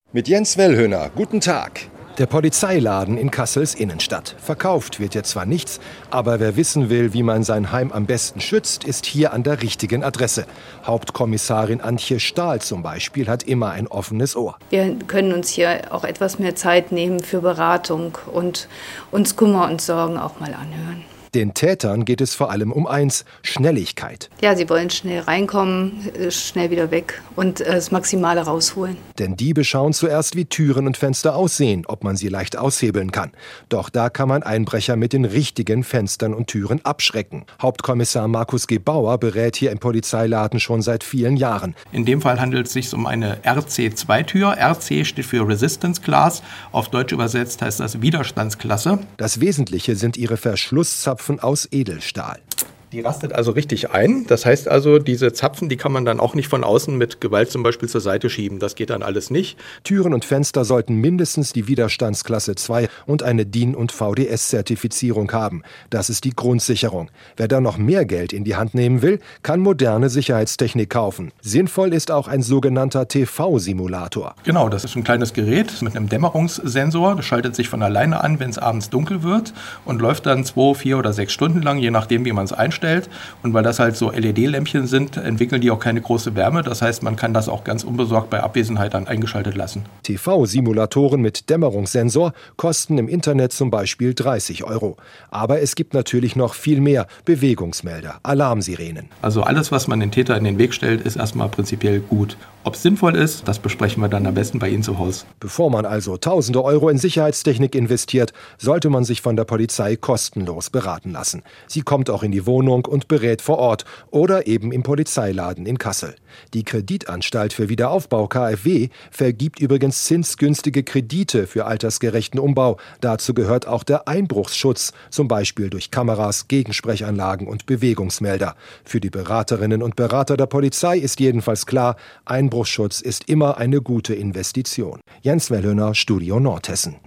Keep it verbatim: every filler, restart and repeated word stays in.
Mit Jens Wellhöhner, guten Tag. Der Polizeiladen in Kassels Innenstadt. Verkauft wird jetzt zwar nichts, aber wer wissen will, wie man sein Heim am besten schützt, ist hier an der richtigen Adresse. Hauptkommissarin Antje Stahl zum Beispiel hat immer ein offenes Ohr. Wir können uns hier auch etwas mehr Zeit nehmen für Beratung und uns Kummer und Sorgen auch mal anhören. Den Tätern geht es vor allem um eins: Schnelligkeit. Ja, sie wollen schnell reinkommen, schnell wieder weg und das Maximale rausholen. Denn Diebe schauen zuerst, wie Türen und Fenster aussehen, ob man sie leicht aushebeln kann. Doch da kann man Einbrecher mit den richtigen Fenstern und Türen abschrecken. Hauptkommissar Markus G. Bauer berät hier im Polizeiladen schon seit vielen Jahren. In dem Fall handelt es sich um eine R C zwei Tür. R C steht für Resistance Class. Auf Deutsch übersetzt heißt das Widerstandsklasse. Das Wesentliche sind ihre Verschlusszapfen aus Edelstahl. Die rastet also richtig ein. Das heißt also, diese Zapfen, die kann man dann auch nicht von außen mit Gewalt zum Beispiel zur Seite schieben. Das geht dann alles nicht. Türen und Fenster sollten mindestens die Widerstandsklasse zwei und eine D I N- und V D S-Zertifizierung haben. Das ist die Grundsicherung. Wer da noch mehr Geld in die Hand nehmen will, kann moderne Sicherheitstechnik kaufen. Sinnvoll ist auch ein sogenannter T V-Simulator. Genau, das ist ein kleines Gerät mit einem Dämmerungssensor. Das schaltet sich von alleine an, wenn es abends dunkel wird und läuft dann zwei, vier oder sechs Stunden lang, je nachdem, wie man es einstellt. Und weil das halt so L E D-Lämpchen sind, entwickeln die auch keine große Wärme. Das heißt, man kann das auch ganz unbesorgt bei Abwesenheit dann eingeschaltet lassen. T V-Simulatoren mit Dämmerungssensor kosten im Internet zum Beispiel dreißig Euro. Aber es gibt natürlich noch viel mehr: Bewegungsmelder, Alarmsirenen. Also alles, was man den Täter in den Weg stellt, ist erstmal prinzipiell gut. Ob es sinnvoll ist, das besprechen wir dann am besten bei Ihnen zu Hause. Bevor man also tausende Euro in Sicherheitstechnik investiert, sollte man sich von der Polizei kostenlos beraten lassen. Sie kommt auch in die Wohnung und berät vor Ort oder eben im Polizeiladen in Kassel. Die Kreditanstalt für Wiederaufbau K f W vergibt übrigens zinsgünstige Kredite für altersgerechten Umbau. Dazu gehört auch der Einbruchsschutz, zum Beispiel durch Kameras, Gegensprechanlagen und Bewegungsmelder. Für die Beraterinnen und Berater der Polizei ist jedenfalls klar, Einbruchsschutz ist immer eine gute Investition. Jens Wellhöhner, Studio Nordhessen.